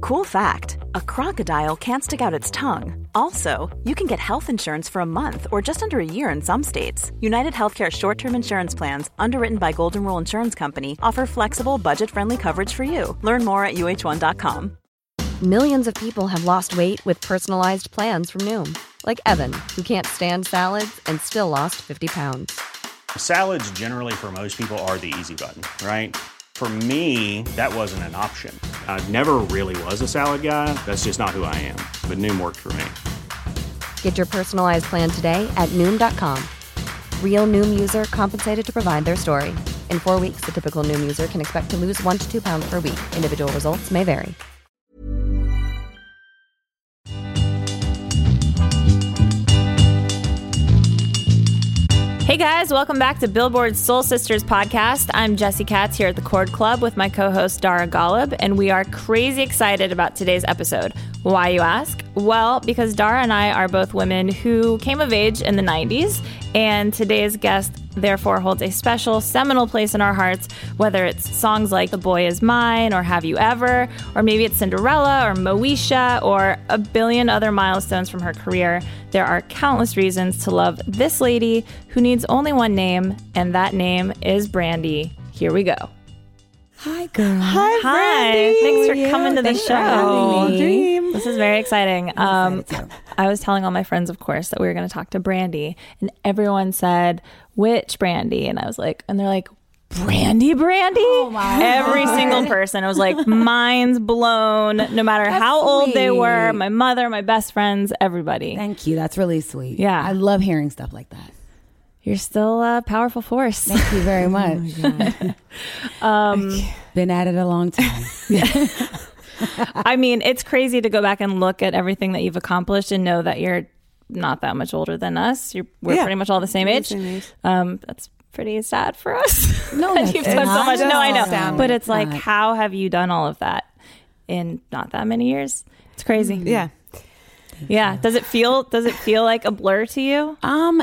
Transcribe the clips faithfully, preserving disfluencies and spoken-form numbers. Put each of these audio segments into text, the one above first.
Cool fact, a crocodile can't stick out its tongue. Also, you can get health insurance for a month or just under a year in some states. United Healthcare short-term insurance plans, underwritten by Golden Rule Insurance Company, offer flexible, budget-friendly coverage for you. Learn more at U H one dot com. Millions of people have lost weight with personalized plans from Noom. Like Evan, who can't stand salads and still lost fifty pounds. Salads generally for most people are the easy button, right? For me, that wasn't an option. I never really was a salad guy. That's just not who I am. But Noom worked for me. Get your personalized plan today at Noom dot com. Real Noom user compensated to provide their story. In four weeks, the typical Noom user can expect to lose one to two pounds per week. Individual results may vary. Hey guys, welcome back to Billboard's Soul Sisters podcast. I'm Jessie Katz here at the Chord Club with my co-host Dara Golub, and we are crazy excited about today's episode. Why, you ask? Well, because Dara and I are both women who came of age in the nineties, and today's guest therefore holds a special, seminal place in our hearts, whether it's songs like The Boy Is Mine or Have You Ever, or maybe it's Cinderella or Moesha or a billion other milestones from her career. There are countless reasons to love this lady who needs only one name, and that name is Brandy. Here we go. Hi, girl. Hi, Brandy. Thanks for yeah, coming to the thanks show. Dream. This is very exciting. Um, I was telling all my friends, of course, that we were going to talk to Brandy, and everyone said, which Brandy? And I was like, and they're like, Brandy, Brandy? Oh my Every God. Single person. I was like, mind's blown, no matter That's how sweet. Old they were, my mother, my best friends, everybody. Thank you. That's really sweet. Yeah. I love hearing stuff like that. You're still a powerful force. Thank you very much. Oh um, been at it a long time. I mean, it's crazy to go back and look at everything that you've accomplished and know that you're not that much older than us. You're, we're yeah. pretty much all the same age. Same age. Um, that's pretty sad for us. No, that you've done so much. No, I know. Sound but it's like, not. How have you done all of that in not that many years? It's crazy. Mm-hmm. Yeah. Yeah. Does it feel, does it feel like a blur to you? Um,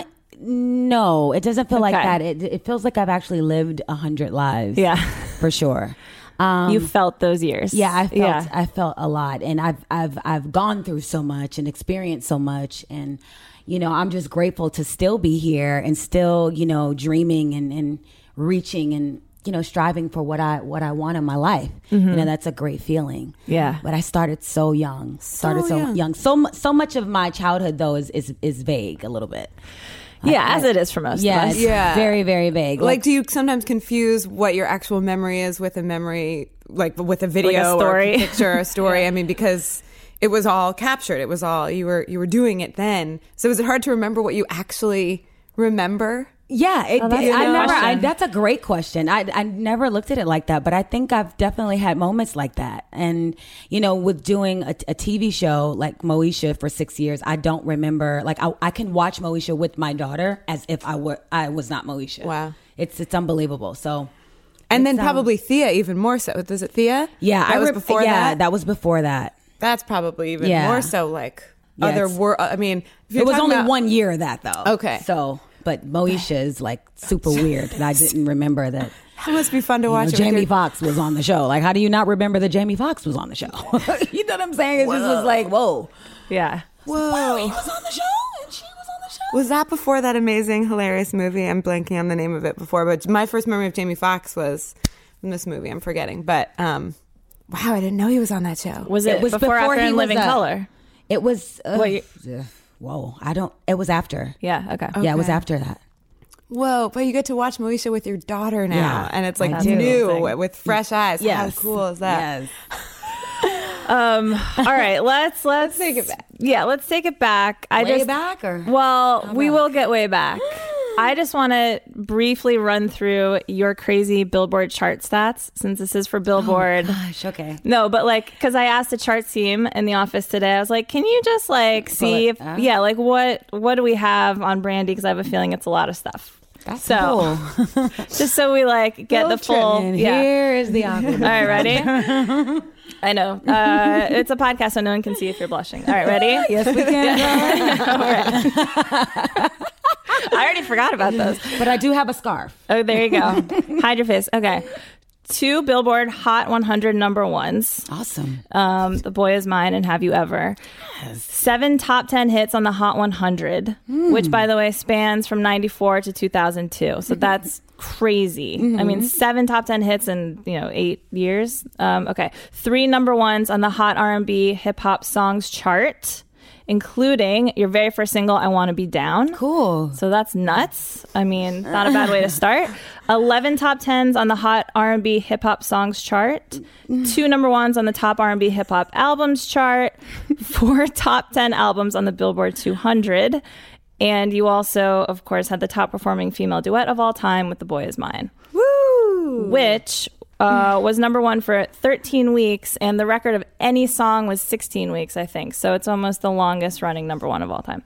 no, it doesn't feel okay. like that. It, it feels like I've actually lived a hundred lives. Yeah. For sure. Um, you felt those years. Yeah, I felt yeah. I felt a lot, and I've I've I've gone through so much and experienced so much, and you know, I'm just grateful to still be here and still, you know, dreaming and, and reaching and, you know, striving for what I what I want in my life. Mm-hmm. You know, that's a great feeling. Yeah. But I started so young. Started so, so young. young. So so much of my childhood though is is, is vague a little bit. Yeah, I, as it is for most yeah, of us. Yeah. Very, very vague. Like, like, do you sometimes confuse what your actual memory is with a memory, like with a video like a story. or a picture or a story? yeah. I mean, because it was all captured. It was all, you were you were doing it then. So is it hard to remember what you actually remember? Yeah, it, oh, that's, it, I never. I, that's a great question. I I never looked at it like that, but I think I've definitely had moments like that. And you know, with doing a, a T V show like Moesha for six years, I don't remember. Like I, I can watch Moesha with my daughter as if I were I was not Moesha. Wow, it's it's unbelievable. So, and then um, probably Thea even more so. Is it Thea? Yeah, that I was re- before yeah, that. that was before that. That's probably even yeah. more so. Like yeah, other wor- I mean, if it was only about- one year of that though. Okay, so. But Moesha is like super weird, and I didn't remember that. That must be fun to watch. Know, Jamie Foxx was on the show. Like, how do you not remember that Jamie Foxx was on the show? You know what I'm saying? It whoa. just was like, whoa, yeah, whoa. Wow, he was on the show, and she was on the show. Was that before that amazing, hilarious movie? I'm blanking on the name of it before, but my first memory of Jamie Foxx was from this movie. I'm forgetting, but um, wow, I didn't know he was on that show. Was it, it was before, before after he in Living was a, Color? It was. Uh, what you, whoa, I don't. It was after. Yeah. Okay. okay. Yeah, it was after that. Whoa, but you get to watch Moesha with your daughter now, yeah, and it's like I do. new with fresh eyes. Yes. How cool is that? Yes. Um. All right. Let's let's, let's take it back. Yeah. Let's take it back. I way just back or well, we will get way back. I just want to briefly run through your crazy Billboard chart stats, since this is for Billboard. Oh, gosh, okay. No, but like, because I asked the chart team in the office today, I was like, can you just like see if, up. yeah, like what what do we have on Brandy? Because I have a feeling it's a lot of stuff. That's so cool. Just so we like get the full. And yeah. Here is the awkward. All right, ready? I know. Uh, it's a podcast, so no one can see if you're blushing. All right, ready? Yes, we can. All right. I already forgot about those. But I do have a scarf. Oh, there you go. Hide your face. Okay. two Billboard Hot one hundred number ones. Awesome. Um, The Boy Is Mine and Have You Ever. Yes. Seven top ten hits on the Hot one hundred, mm. which, by the way, spans from ninety-four to two thousand two. So that's crazy. Mm-hmm. I mean, seven top ten hits in, you know, eight years. Um, okay. Three number ones on the Hot R and B Hip Hop Songs chart, including your very first single, I Want to Be Down. Cool. So that's nuts. I mean, not a bad way to start. eleven top tens on the Hot R and B Hip Hop Songs chart. Two number ones on the Top R and B Hip Hop Albums chart. Four top ten albums on the Billboard two hundred. And you also, of course, had the top performing female duet of all time with The Boy Is Mine. Woo! Which uh, was number one for thirteen weeks, and the record of any song was sixteen weeks, I think. So it's almost the longest running number one of all time.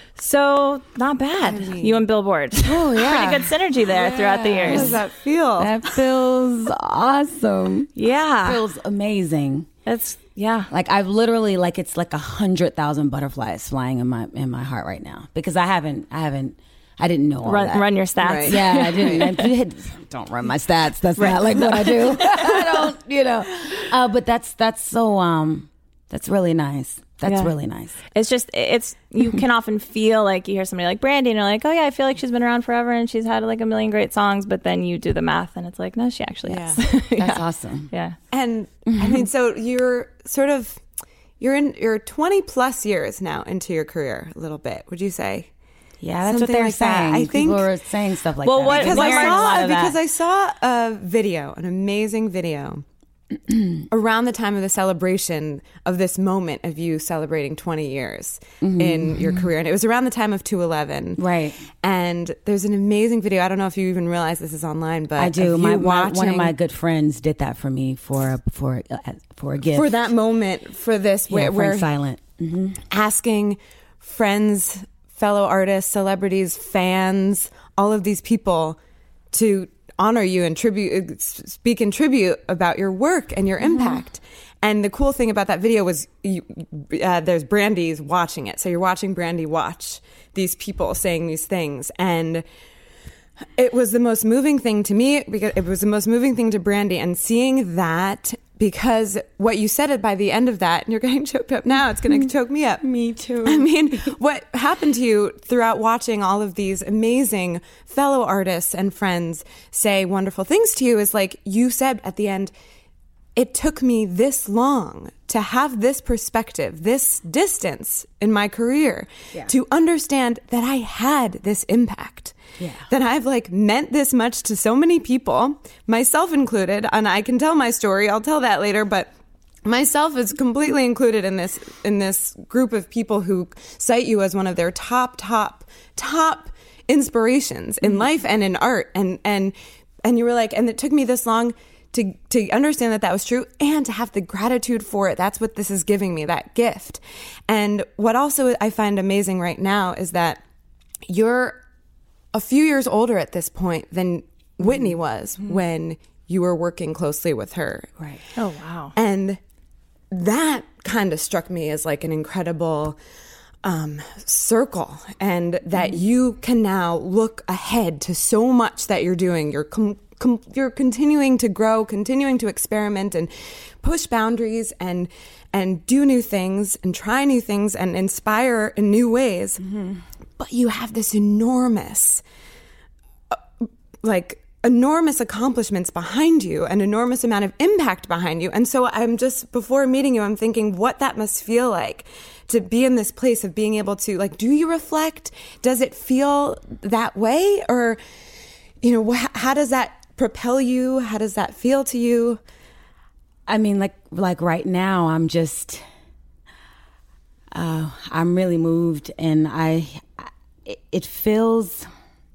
So not bad, I mean, you and Billboard. Oh, yeah. Pretty good synergy there yeah. throughout the years. How does that feel? That feels awesome. Yeah. It feels amazing. It's, yeah. Like I've literally, like it's like a hundred thousand butterflies flying in my in my heart right now, because I haven't, I haven't, I didn't know all run, that. Run your stats. Right. Yeah, I didn't. I did, don't run my stats. That's right. Not like what I do. I don't, you know. Uh, but that's that's so um, that's really nice. That's yeah. really nice. It's just, it's, you can often feel like you hear somebody like Brandy and you're like, oh yeah, I feel like she's been around forever and she's had like a million great songs, but then you do the math and it's like, no, she actually yeah. has. yeah. That's awesome. Yeah. And I mean, so you're sort of, you're in, you're twenty plus years now into your career a little bit, would you say? Yeah, that's Something what they're like saying. That. I think people are saying stuff like well, that. What, because what I saw, because that. I saw a video, an amazing video around the time of the celebration of this moment of you celebrating twenty years mm-hmm. in your career. And it was around the time of two eleven. Right. And there's an amazing video. I don't know if you even realize this is online, but I do. My, watching, my, one of my good friends did that for me for, for, uh, for a gift. For that moment, for this, yeah, where we're silent. Mm-hmm. asking friends, fellow artists, celebrities, fans, all of these people to honor you and tribute, speak in tribute about your work and your mm-hmm. impact. And the cool thing about that video was you, uh, there's Brandy's watching it. So you're watching Brandy watch these people saying these things. And it was the most moving thing to me, because it was the most moving thing to Brandy, and seeing that, because what you said by the end of that, and you're getting choked up now, it's going to choke me up. Me too. I mean, what happened to you throughout watching all of these amazing fellow artists and friends say wonderful things to you is, like you said at the end, it took me this long to have this perspective, this distance in my career yeah. to understand that I had this impact. Yeah. That I've like meant this much to so many people, myself included, and I can tell my story. I'll tell that later, but myself is completely included in this in this group of people who cite you as one of their top, top, top inspirations in mm-hmm. life and in art. And and and you were like, and it took me this long to to understand that that was true and to have the gratitude for it. That's what this is giving me, that gift. And what also I find amazing right now is that you're a few years older at this point than Whitney was mm-hmm. when you were working closely with her. Right. Oh, wow. And that kind of struck me as like an incredible um, circle, and that mm-hmm. you can now look ahead to so much that you're doing. You're com- com- you're continuing to grow, continuing to experiment and push boundaries and and do new things and try new things and inspire in new ways. Mm-hmm. But you have this enormous, uh, like, enormous accomplishments behind you, an enormous amount of impact behind you. And so I'm just, before meeting you, I'm thinking what that must feel like to be in this place of being able to, like, do you reflect? Does it feel that way? Or, you know, wh- how does that propel you? How does that feel to you? I mean, like, like right now, I'm just... Uh, I'm really moved, and I, it, it feels,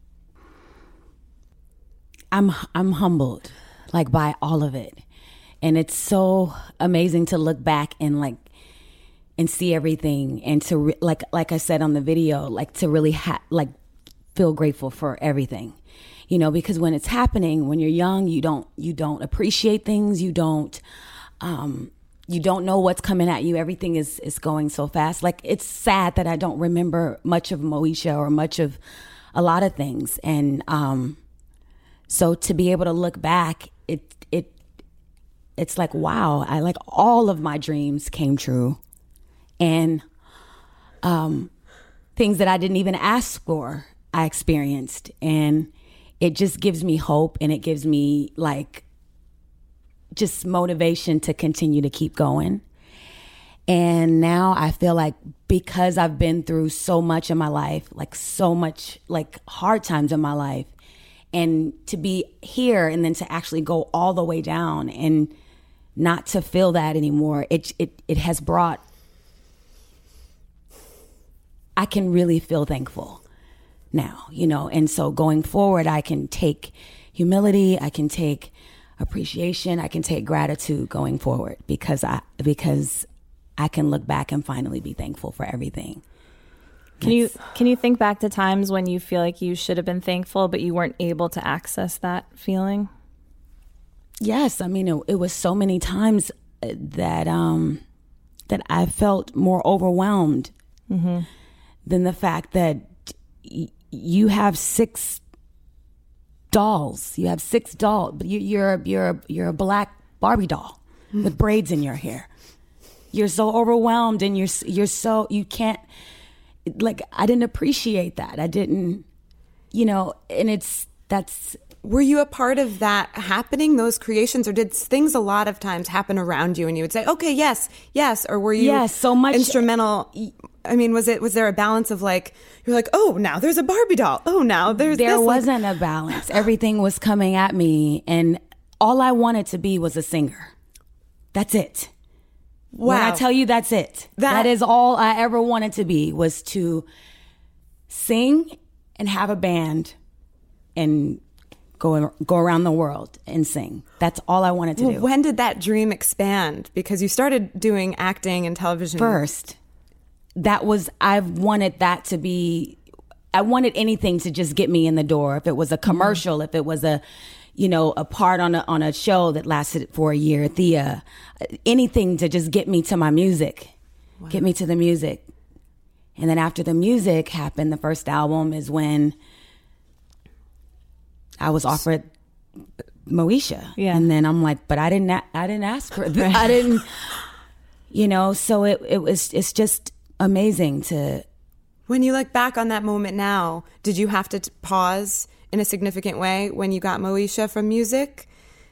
I'm, I'm humbled, like, by all of it. And it's so amazing to look back and like, and see everything, and to re- like, like I said on the video, like to really ha- like feel grateful for everything, you know, because when it's happening, when you're young, you don't, you don't appreciate things. You don't, um, You don't know what's coming at you. Everything is, is going so fast. Like, it's sad that I don't remember much of Moesha or much of a lot of things. And um, so to be able to look back, it it it's like, wow, I like all of my dreams came true. And um, things that I didn't even ask for, I experienced. And it just gives me hope, and it gives me like just motivation to continue to keep going. And now I feel like because I've been through so much in my life, like so much like hard times in my life, and to be here and then to actually go all the way down and not to feel that anymore, it it it has brought, I can really feel thankful now, you know. And so going forward, I can take humility, I can take appreciation, I can take gratitude going forward, because I because I can look back and finally be thankful for everything. Can you can you think back to times when you feel like you should have been thankful, but you weren't able to access that feeling? Yes, I mean, it, it was so many times that um, that I felt more overwhelmed mm-hmm. than the fact that y- you have six dolls. You have six dolls, but you, you're you're you're a black Barbie doll mm-hmm. with braids in your hair. You're so overwhelmed, and you're you're so you can't. Like, I didn't appreciate that. I didn't, you know, and it's, that's. Were you a part of that happening, those creations, or did things a lot of times happen around you and you would say, okay, yes, yes, or were you yes, so much instrumental? I mean, was it, was there a balance of like, you're like, oh, now there's a Barbie doll. Oh, now there's There this. wasn't like, a balance. Everything was coming at me, and all I wanted to be was a singer. That's it. Wow. When I tell you that's it, that, that is all I ever wanted to be, was to sing and have a band and go go around the world and sing. That's all I wanted to well, do. When did that dream expand? Because you started doing acting and television. First, that was, I wanted that to be, I wanted anything to just get me in the door. If it was a commercial, mm-hmm. if it was a, you know, a part on a, on a show that lasted for a year, Thea, anything to just get me to my music, wow. get me to the music. And then after the music happened, the first album is when I was offered Moesha. Yeah. And then I'm like, but I didn't, a- I didn't ask for it. I didn't, you know, so it, it was, it's just amazing to. When you look back on that moment now, did you have to t- pause in a significant way when you got Moesha from music?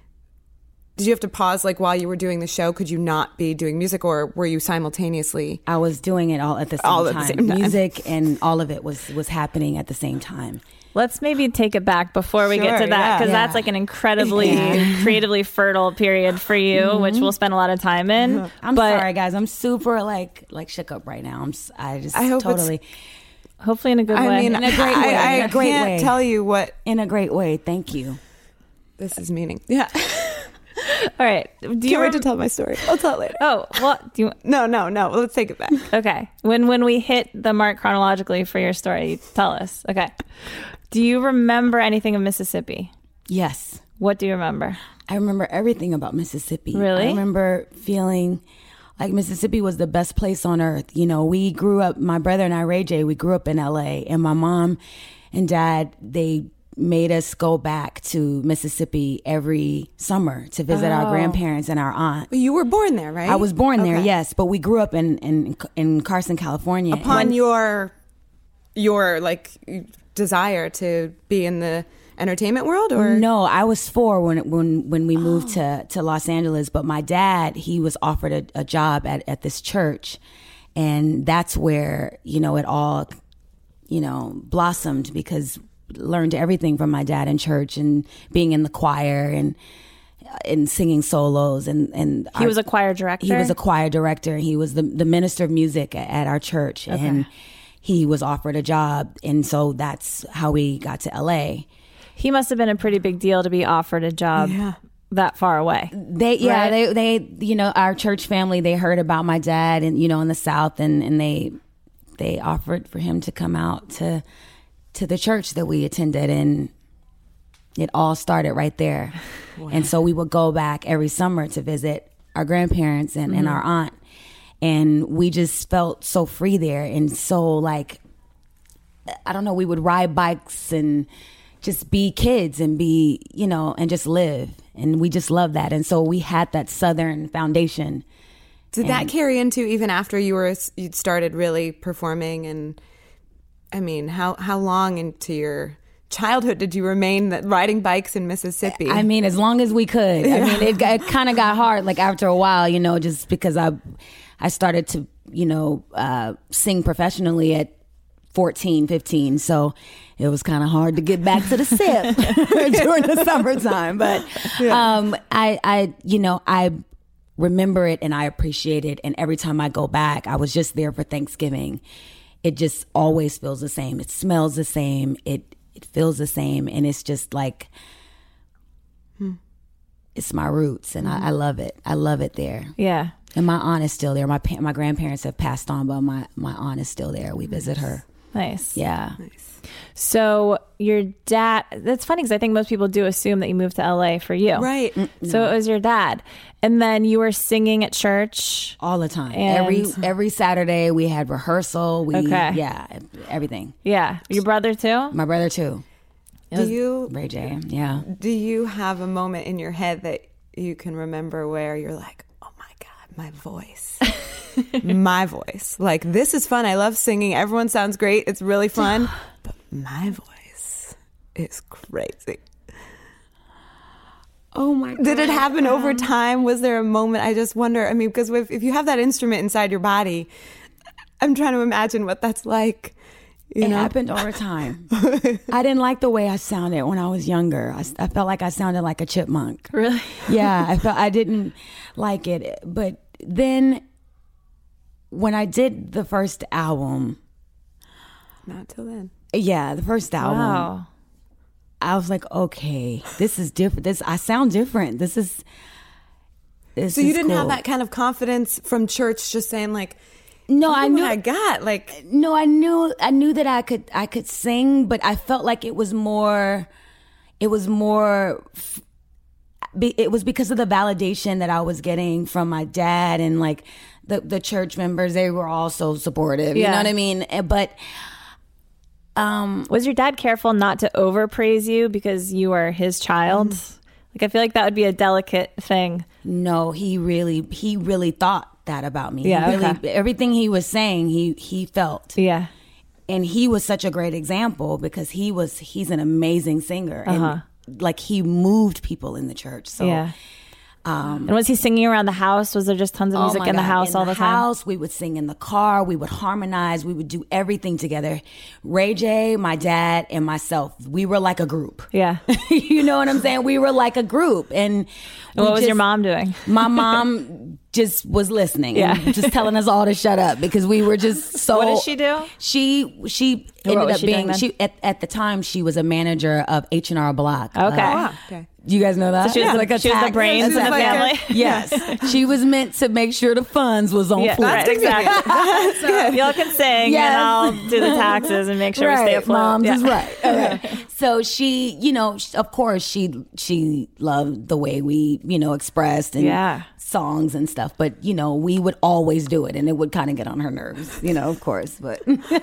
Did you have to pause, like, while you were doing the show? Could you not be doing music, or were you simultaneously? I was doing it all at the same all time. At the same time. Music and all of it was, was happening at the same time. Let's maybe take it back before we sure, get to that, because yeah. that's like an incredibly yeah. creatively fertile period for you, mm-hmm. which we'll spend a lot of time in. I'm but sorry, guys. I'm super like like shook up right now. I'm s- I just I hope totally. Hopefully in a good I way. mean, in a great way. I, I in a great can't way. tell you what In a great way. Thank you. this is meaning. Yeah. All right. Do Can't you wait rem- to tell my story. I'll tell it later. Oh, well, do you? No, no, no. Let's take it back. Okay. When when we hit the mark chronologically for your story, you tell us. Okay. Do you remember anything of Mississippi? Yes. What do you remember? I remember everything about Mississippi. Really? I remember feeling like Mississippi was the best place on earth. You know, we grew up, my brother and I, Ray J, we grew up in L A, and my mom and dad, they made us go back to Mississippi every summer to visit Oh. our grandparents and our aunt. You were born there, right? I was born there, Okay. yes, but we grew up in in, in Carson, California. Upon And- your, your like desire to be in the entertainment world, or No, I was four when when when we moved to, to Los Angeles. But my dad, he was offered a, a job at, at this church, and that's where, you know, it all, you know, blossomed, because learned everything from my dad in church and being in the choir and and singing solos and and He our- was a choir director? He was a choir director. He was the the minister of music at, at our church, Okay. and he was offered a job, and so that's how we got to L A. He must have been a pretty big deal to be offered a job Yeah. that far away. They yeah Right? they they you know, our church family, they heard about my dad and, you know, in the South, and and they they offered for him to come out to to the church that we attended, and it all started right there. Wow. And so we would go back every summer to visit our grandparents and, Mm-hmm. and our aunt, and we just felt so free there, and so like, I don't know, we would ride bikes and just be kids and be, you know, and just live. And we just love that. And so we had that Southern foundation. Did and that carry into even after you were you started really performing? And I mean, how how long into your childhood did you remain that riding bikes in Mississippi? I mean, as long as we could. I mean, it, it kind of got hard, like after a while, you know, just because I, I started to, you know, uh, sing professionally at fourteen, fifteen. So it was kind of hard to get back to the sip during the summertime. But um, I, I, you know, I remember it and I appreciate it. And every time I go back, I was just there for Thanksgiving. It just always feels the same. It smells the same. It It feels the same, and it's just like, hmm. it's my roots, and mm. I, I love it. I love it there. Yeah. And my aunt is still there. My pa- my grandparents have passed on, but my, my aunt is still there. We nice. visit her. Nice. Yeah. Nice. So your dad, that's funny because I think most people do assume that you moved to L A for you. Right. Mm-mm. So it was your dad. And then you were singing at church? All the time. And every every Saturday we had rehearsal. We, okay. Yeah, everything. Yeah. Your brother too? My brother too. Do you, Ray J, yeah. Do you have a moment in your head that you can remember where you're like, oh my God, my voice. My voice. Like, this is fun. I love singing. Everyone sounds great. It's really fun. But my voice is crazy. Oh my God. Did it happen over time? Was there a moment? I just wonder. I mean, because if, if you have that instrument inside your body, I'm trying to imagine what that's like. You it know? happened over time. I didn't like the way I sounded when I was younger. I, I felt like I sounded like a chipmunk. Really? Yeah, I felt I didn't like it. But then when I did the first album, not till then. Yeah, the first album. Wow. I was like, okay, this is different. This I sound different. This is. This so you is didn't cool. have that kind of confidence from church, just saying like, no, I knew what I got like. No, I knew I knew that I could I could sing, but I felt like it was more. It was more. It was because of the validation that I was getting from my dad and like the the church members. They were all so supportive. You yeah. know what I mean? But. Um, was your dad careful not to overpraise you because you were his child? Mm. Like, I feel like that would be a delicate thing. No, he really, he really thought that about me. Yeah, he really, okay. Everything he was saying, he he felt. Yeah, and he was such a great example because he was, he's an amazing singer, uh-huh. and like he moved people in the church. So. Yeah. Um, and was he singing around the house? Was there just tons of music oh in the God. house in all the, the time? House, we would sing in the car. We would harmonize. We would do everything together. Ray J, my dad, and myself. We were like a group. Yeah, you know what I'm saying? We were like a group. And, and what was just, your mom doing? My mom just was listening. Yeah, and just telling us all to shut up because we were just so. What did she do? She she what ended was up she being. doing She at, at the time she was a manager of H and R Block. Okay. Uh, oh, wow. Okay. You guys know that? So she was, yeah. the, like a she was the brains yeah, in the like family. a, yes. She was meant to make sure the funds was on yeah, floor. right, exactly. That's good. Y'all can sing yes. and I'll do the taxes and make sure right. we stay afloat. Mom's yeah. is right. Okay. So she, you know, of course she she loved the way we, you know, expressed and yeah. songs and stuff. But, you know, we would always do it and it would kind of get on her nerves, you know, of course. But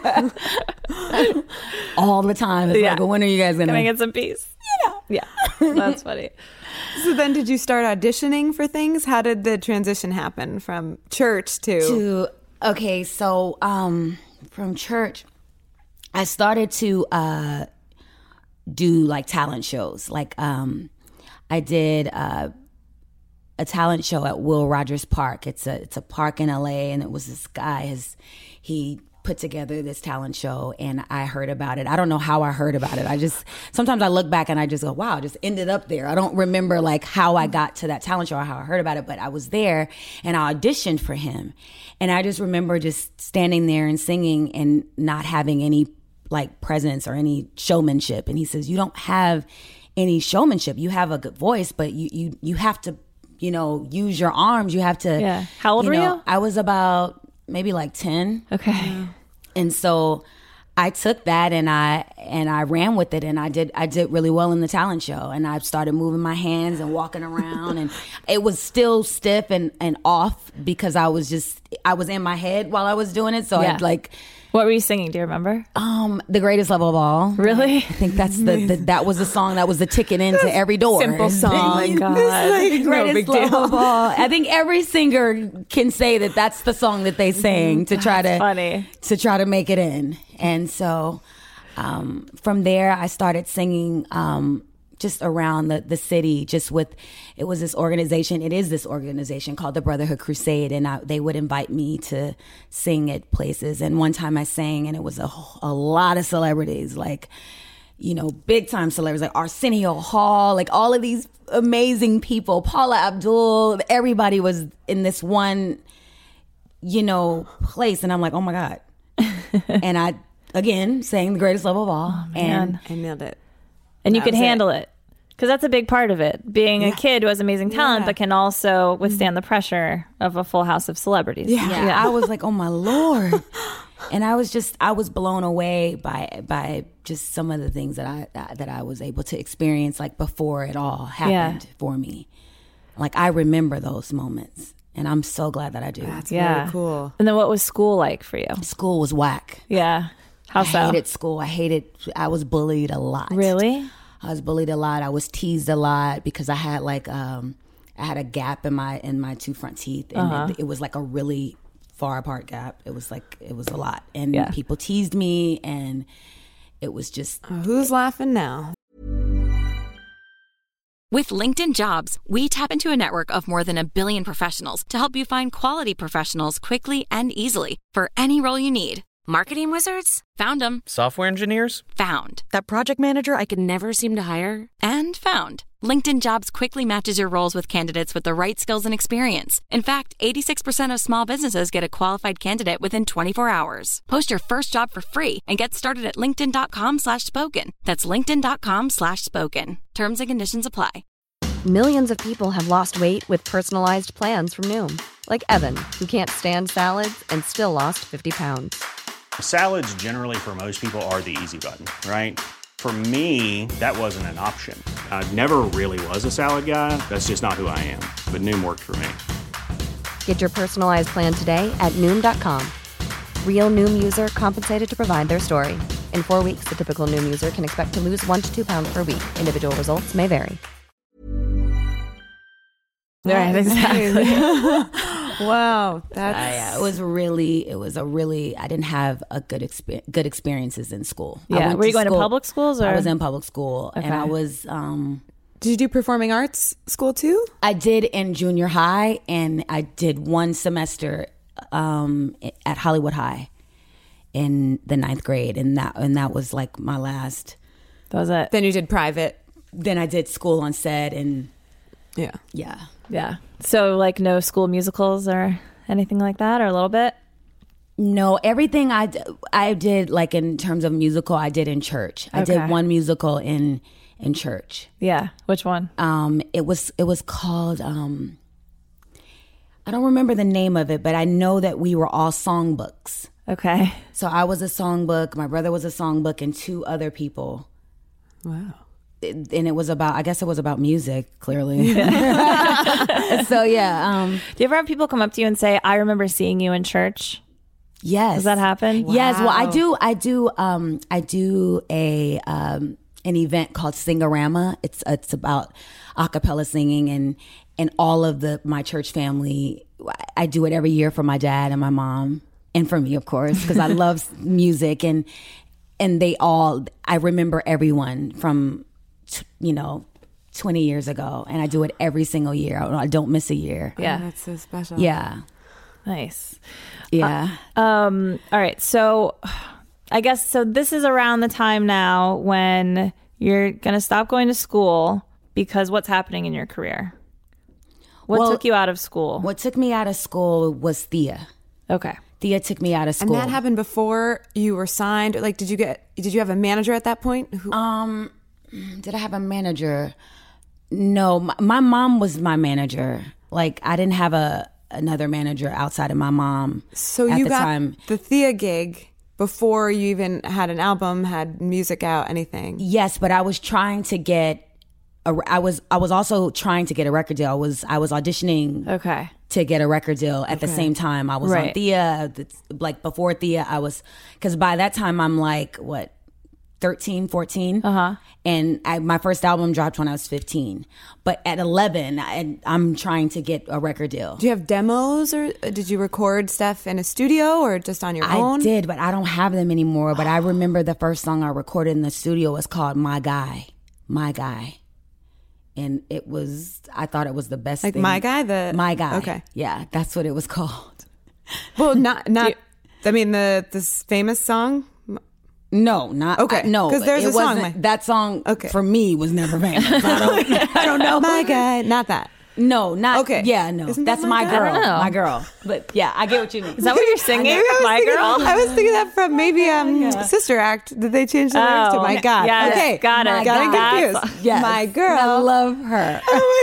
all the time. It's yeah. like, well, when are you guys going to... Can I get some peace? You know. Yeah. That's funny. So then did you start auditioning for things? How did the transition happen from church to... to okay, so um, from church, I started to uh, do like talent shows. Like um, I did uh, a talent show at Will Rogers Park. It's a it's a park in L A, and it was this guy. His he put together this talent show, and I heard about it. I don't know how I heard about it. I just sometimes I look back and I just go, wow, I just ended up there. I don't remember like how I got to that talent show or how I heard about it, but I was there and I auditioned for him. And I just remember just standing there and singing and not having any like presence or any showmanship. And he says, you don't have any showmanship. You have a good voice, but you you you have to, you know, use your arms. You have to. Yeah. How old you were know, you? I was about maybe like ten. Okay. Yeah. And so I took that and I and I ran with it, and I did I did really well in the talent show, and I started moving my hands and walking around, and it was still stiff and, and off because I was just I was in my head while I was doing it, so Yeah. I'd like. What were you singing? Do you remember? Um, The Greatest Love of All. Really? I think that's the, the that was the song that was the ticket into every door. Simple song. Oh my God. The No Greatest big Love deal. of All. I think every singer can say that that's the song that they sang to try to funny. to try to make it in. And so um, from there, I started singing um, just around the, the city, just with, it was this organization, it is this organization called the Brotherhood Crusade, and I, they would invite me to sing at places. And one time I sang, and it was a, a lot of celebrities, like, you know, big time celebrities, like Arsenio Hall, like all of these amazing people, Paula Abdul, everybody was in this one, you know, place. And I'm like, oh my God. And I, again, sang The Greatest Love of All. Oh, and I nailed it. And you That could was it. handle it. Because that's a big part of it. Being a kid who has amazing talent, Yeah. but can also withstand the pressure of a full house of celebrities. yeah, I was like, oh my Lord. And I was just, I was blown away by by just some of the things that I that I was able to experience, like before it all happened Yeah. for me. Like I remember those moments, and I'm so glad that I do. That's Yeah. very cool. And then what was school like for you? School was whack. Yeah. How I so? hated school. I hated. I was bullied a lot. Really? I was bullied a lot. I was teased a lot because I had like um, I had a gap in my in my two front teeth, and Uh-huh. it, it was like a really far apart gap. It was like it was a lot, and Yeah. people teased me, and it was just Uh, who's laughing now? With LinkedIn Jobs, we tap into a network of more than a billion professionals to help you find quality professionals quickly and easily for any role you need. Marketing wizards? Found them. Software engineers? Found. That project manager I could never seem to hire? And found. LinkedIn Jobs quickly matches your roles with candidates with the right skills and experience. In fact, eighty-six percent of small businesses get a qualified candidate within twenty-four hours. Post your first job for free and get started at linkedin.com slash spoken. That's linkedin.com slash spoken. Terms and conditions apply. Millions of people have lost weight with personalized plans from Noom, like Evan, who can't stand salads and still lost fifty pounds. Salads generally for most people are the easy button, right? For me, that wasn't an option. I never really was a salad guy. That's just not who I am. But Noom worked for me. Get your personalized plan today at Noom dot com. Real Noom user compensated to provide their story. In four weeks, the typical Noom user can expect to lose one to two pounds per week. Individual results may vary. Right, exactly. Wow, that's I, uh, it was really it was a really I didn't have a good exper- good experiences in school. I Yeah. went Were you going to school- public schools, or? I was in public school, and Okay. I was. Um, Did you do performing arts school too? I did in junior high, and I did one semester um, at Hollywood High in the ninth grade, and that and that was like my last. That was it. Then you did private. Then I did school on set, and Yeah. yeah, Yeah. So, like, no school musicals or anything like that, or a little bit? no, everything I d- I did like in terms of musical, I did in church. I Okay. did one musical in in church. Yeah. Which one? Um, it was it was called. Um, I don't remember the name of it, but I know that we were all songbooks. Okay. So I was a songbook, my brother was a songbook, and two other people. Wow. It- and it was about, I guess it was about music, clearly. So yeah, um, Do you ever have people come up to you and say, I remember seeing you in church? yes. Does that happen? Yes. Well, I Wow. do. I do. Um, I do a um, an event called Singorama. It's it's about a cappella singing, and and all of the my church family. I do it every year for my dad and my mom, and for me, of course, because I love music, and and they all. I remember everyone from, t- you know, twenty years ago, and I do it every single year. I I don't miss a year. Yeah. That's so special. Yeah. Nice. Yeah. Um, all right. So I guess so this is around the time now when you're going to stop going to school because what's happening in your career? What Well, took you out of school? What took me out of school was Thea. Okay. Thea took me out of And school. that happened before you were signed. Like, did you get? Did you have a manager at that point? Who, Um, did I have a manager? No, my, my mom was my manager. Like, I didn't have a another manager outside of my mom. so at you the got time. the Thea gig before you even had an album, had music out, anything. Yes, but I was trying to get a, I was I was also trying to get a record deal. I was I was auditioning Okay. to get a record deal at the same time. I was on Right. Thea, like before Thea, I was, because by that time I'm like, what, thirteen, fourteen? Uh-huh. And I, my first album dropped when I was fifteen. But at eleven, I, I'm trying to get a record deal. Do you have demos, or did you record stuff in a studio or just on your own? I did, but I don't have them anymore. But I remember the first song I recorded in the studio was called My Guy. My Guy. And it was, I thought it was the best Like thing. My Guy? The My Guy. Okay. Yeah, that's what it was called. Well, not, not I mean, the this famous song? No, not Okay, I, no. 'cause there's it a song wasn't- like- that song. Okay. For me was never famous. I don't. I don't know. My Guy, not that. No, not. Okay. Yeah, no. Isn't that That's My my Guy? girl. I don't know. My girl. But yeah, I get what you mean. Is that what you're singing? Maybe I was My thinking- Girl? I was thinking that from maybe um, Sister Act. Did they change the lyrics to Oh, My God? yes, Okay, got it. My Got God. it confused. Yes. My Girl. I love her.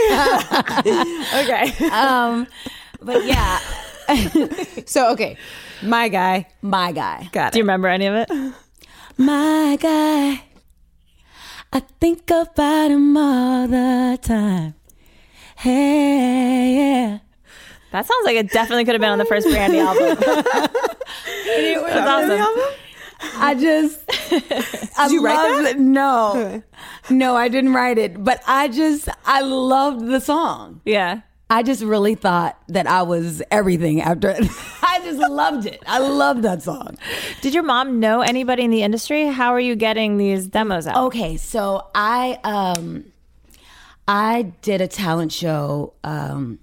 Okay. um, but yeah, So, okay. My Guy. My Guy. Got Do you it. remember any of it? My guy. I think about him all the time. Hey, yeah. That sounds like it definitely could have been on the first Brandy album. That's awesome. I just, I you write loved that? it. No, no, I didn't write it, but I just, I loved the song. Yeah. I just really thought that I was everything after it. I just loved it. I loved that song. Did your mom know anybody in the industry? How are you getting these demos out? Okay, so I, um, I did a talent show, um,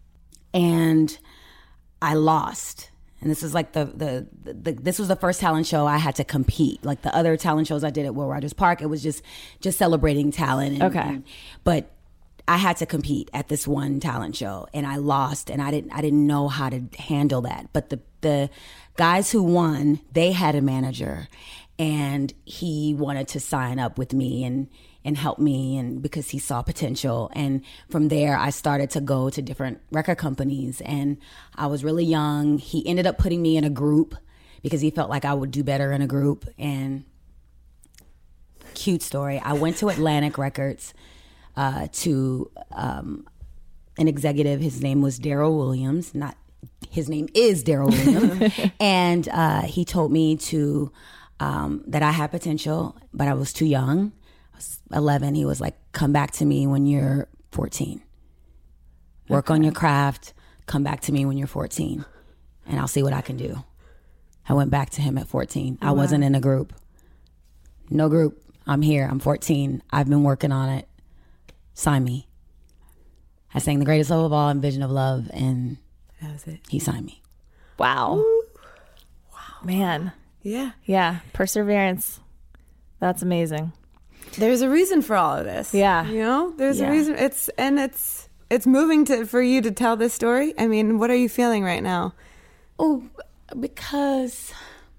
and I lost. And this was like the, the, the, this was the first talent show I had to compete. Like the other talent shows I did at Will Rogers Park, it was just, just celebrating talent. And, Okay. and- but I had to compete at this one talent show, and I lost, and I didn't, I didn't know how to handle that. But the, the guys who won, they had a manager, and he wanted to sign up with me and, and help me, and because he saw potential. And from there, I started to go to different record companies, and I was really young. He ended up putting me in a group because he felt like I would do better in a group. And cute story, I went to Atlantic Records uh, to um, an executive. His name was Daryl Williams. Not his name is Daryl Williams, and uh, he told me to um, that I had potential, but I was too young. eleven, he was like, come back to me when you're fourteen. Work on your craft, come back to me when you're fourteen, and I'll see what I can do. I went back to him at fourteen. I wasn't in a group. No group. I'm here. I'm fourteen. I've been working on it. Sign me. I sang The Greatest Love of All and Vision of Love, and That was it. he signed me. Wow. Wow. Man. Yeah. Yeah. Perseverance. That's amazing. There's a reason for all of this. Yeah. You know, there's Yeah. a reason. It's, and it's, it's moving to, for you to tell this story. I mean, what are you feeling right now? Oh, because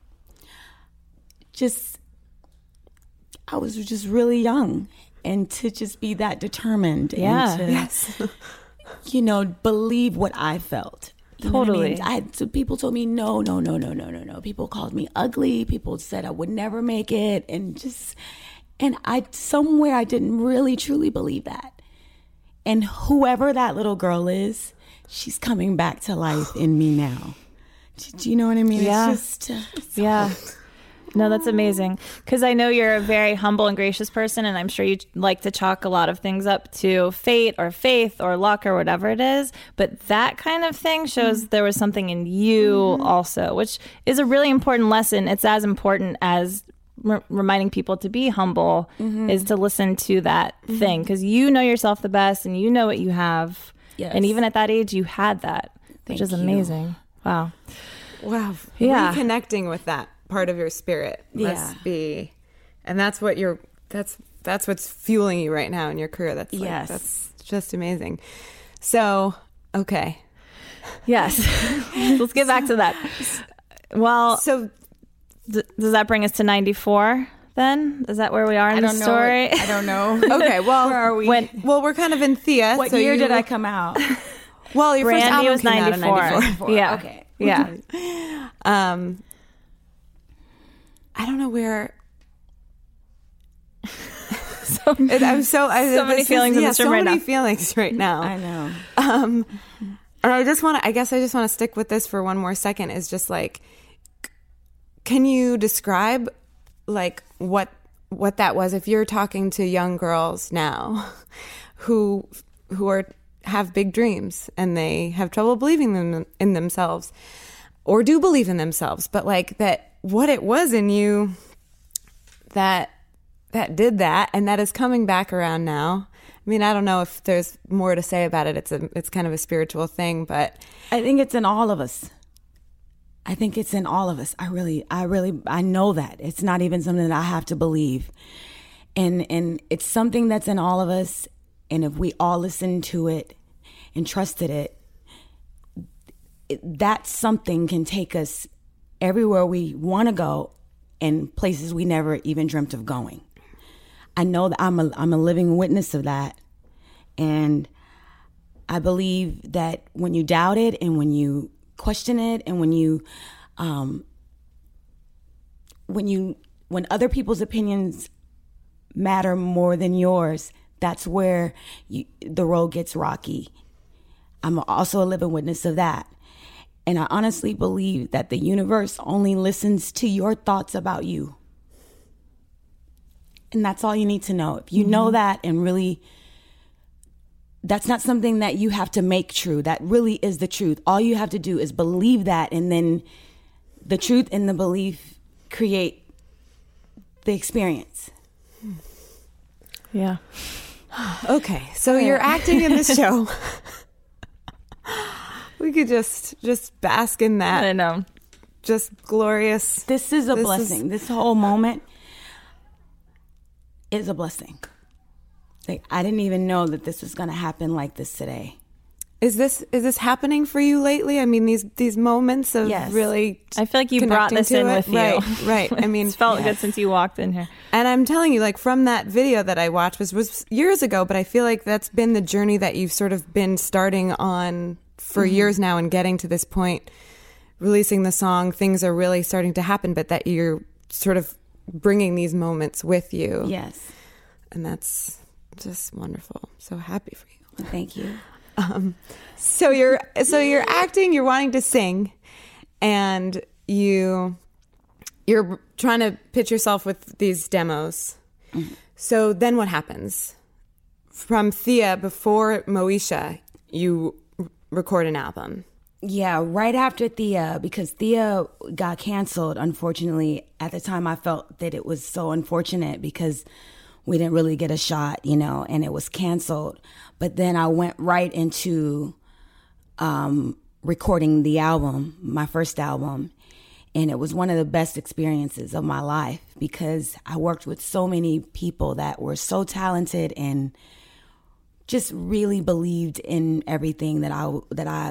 just, I was just really young, and to just be that determined. Yeah. And to, Yes. you know, believe what I felt. You know what I Totally. mean? I had, so people told me, no, no, no, no, no, no, no. People called me ugly. People said I would never make it. And just, and I, somewhere I didn't really truly believe that. And whoever that little girl is, she's coming back to life in me now. Do, do you know what I mean? Yeah. It's just, uh, it's Yeah. No, that's amazing. Because I know you're a very humble and gracious person, and I'm sure you like to chalk a lot of things up to fate or faith or luck or whatever it is. But that kind of thing shows mm-hmm. there was something in you mm-hmm. also, which is a really important lesson. It's as important as re- reminding people to be humble mm-hmm. is to listen to that mm-hmm. thing, because you know yourself the best and you know what you have. Yes. And even at that age, you had that, Thank which is you. amazing. Wow. Wow. Yeah. Reconnecting with that part of your spirit must Yeah. be, and that's what you're, that's, that's what's fueling you right now in your career. That's like, Yes. that's just amazing. So, okay. Yes. Let's get back to that. Well, So d- does that bring us to ninety-four then? Is that where we are in I the don't know. story? I don't know. okay, well, Where are we? When well, we're kind of in Thea. What so year you- did I come out? Well, your first Brandy album was came out in ninety-four. ninety-four. Yeah. Okay. Yeah. Um, I don't know where. so, I'm so I, so many feelings is, in yeah, this room so right many now. feelings right now. I know. Um, and I just want to. I guess I just want to stick with this for one more second. Is just like, can you describe like what what that was? If you're talking to young girls now, who who are have big dreams and they have trouble believing them in themselves, or do believe in themselves, but like that, what it was in you that that did that, and that is coming back around now. I mean, I don't know if there's more to say about it. It's a it's kind of a spiritual thing, but I think it's in all of us. I think it's in all of us. I really, I really, I know that. It's not even something that I have to believe. And and it's something that's in all of us. And if we all listened to it and trusted it, it that something can take us everywhere we want to go and places we never even dreamt of going. I know that I'm a, I'm a living witness of that. And I believe that when you doubt it and when you question it and when you, um, when you, when other people's opinions matter more than yours, that's where you, the road gets rocky. I'm also a living witness of that. And I honestly believe that the universe only listens to your thoughts about you. And that's all you need to know. If you mm-hmm. know that and really, that's not something that you have to make true. That really is the truth. All you have to do is believe that, and then the truth and the belief create the experience. Yeah. Okay, so you're acting in this show. We could just just bask in that. I know. Just glorious. This is a this blessing. Is... This whole moment is a blessing. Like, I didn't even know that this was going to happen like this today. Is this is this happening for you lately? I mean, these these moments of yes. really I feel like you brought this in it. with you. Right, right. I mean, it's felt yes. good since you walked in here. And I'm telling you, like, from that video that I watched was, was years ago, but I feel like that's been the journey that you've sort of been starting on for mm-hmm. years now and getting to this point, releasing the song, things are really starting to happen, but that you're sort of bringing these moments with you. Yes. And that's just wonderful. So happy for you. Thank you. Um, so you're so you're acting, you're wanting to sing, and you you're trying to pitch yourself with these demos. Mm-hmm. So then what happens? From Thea, before Moesha, you record an album. Yeah, right after Thea, because Thea got canceled, unfortunately. At the time, I felt that it was so unfortunate because we didn't really get a shot, you know, and it was canceled. But then I went right into um, recording the album, my first album. And it was one of the best experiences of my life because I worked with so many people that were so talented and just really believed in everything that I that I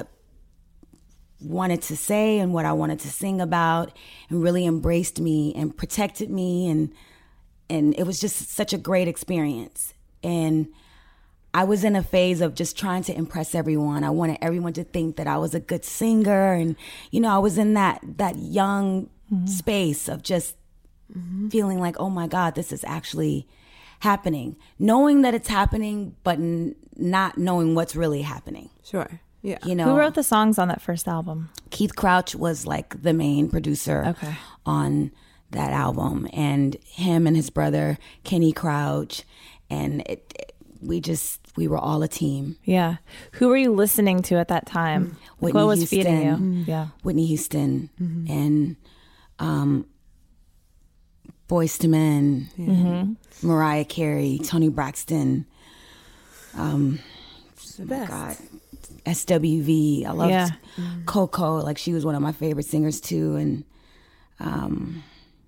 wanted to say and what I wanted to sing about, and really embraced me and protected me, and and it was just such a great experience. And I was in a phase of just trying to impress everyone. I wanted everyone to think that I was a good singer, and you know, I was in that that young mm-hmm. space of just mm-hmm. feeling like, oh my God, this is actually happening, knowing that it's happening, but n- not knowing what's really happening. Sure. Yeah. You know, who wrote the songs on that first album? Keith Crouch was like the main producer okay. on that album, and him and his brother Kenny Crouch, and it, it, we just we were all a team. Yeah. Who were you listening to at that time? Like, what was Houston, feeding you? Mm-hmm. Yeah. Whitney Houston mm-hmm. and um, Boyz two Men, mm-hmm. Mariah Carey, Toni Braxton. Um, the oh best. My God. S W V. I loved yeah. Coco. Like, she was one of my favorite singers too. And um,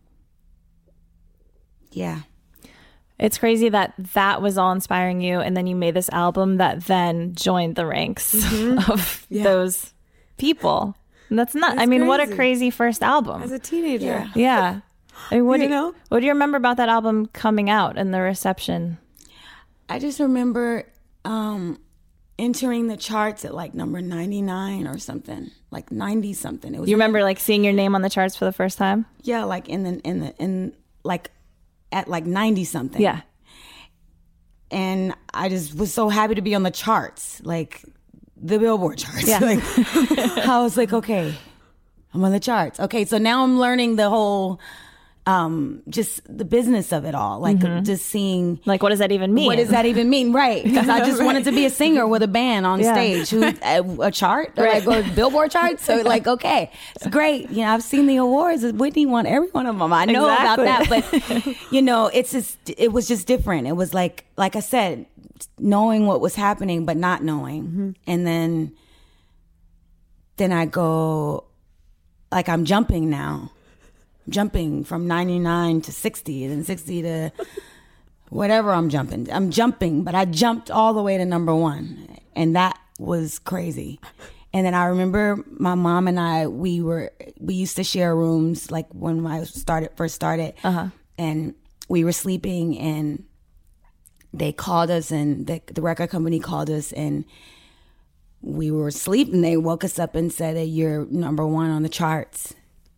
yeah. It's crazy that that was all inspiring you, and then you made this album that then joined the ranks mm-hmm. of yeah. those people. And that's not, that's I mean, crazy. What a crazy first album. As a teenager. Yeah. yeah. I mean, what you do you, know? what do you remember about that album coming out and the reception? I just remember um, entering the charts at like number ninety-nine or something, like ninety something. It was You remember like seeing your name on the charts for the first time? Yeah, like in the in the in like at like ninety something. Yeah. And I just was so happy to be on the charts, like the Billboard charts. Yeah. Like, I was like, okay, I'm on the charts. Okay, so now I'm learning the whole, um, just the business of it all. Like mm-hmm. just seeing, like, what does that even mean? What does that even mean? Right? Because I just right. wanted to be a singer with a band on yeah. stage, who a, a chart, or right. like a Billboard chart. So like, okay, it's great. You know, I've seen the awards. Whitney won every one of them. I know exactly. about that, but you know, it's just it was just different. It was like, like I said, knowing what was happening, but not knowing, mm-hmm. and then, then I go, like I'm jumping now. Jumping from ninety-nine to sixty, and then sixty to whatever I'm jumping. I'm jumping, but I jumped all the way to number one, and that was crazy. And then I remember my mom and I, we were we used to share rooms, like when I started first started, uh-huh. and we were sleeping, and they called us, and the, the record company called us, and we were asleep, and they woke us up and said that you're number one on the charts.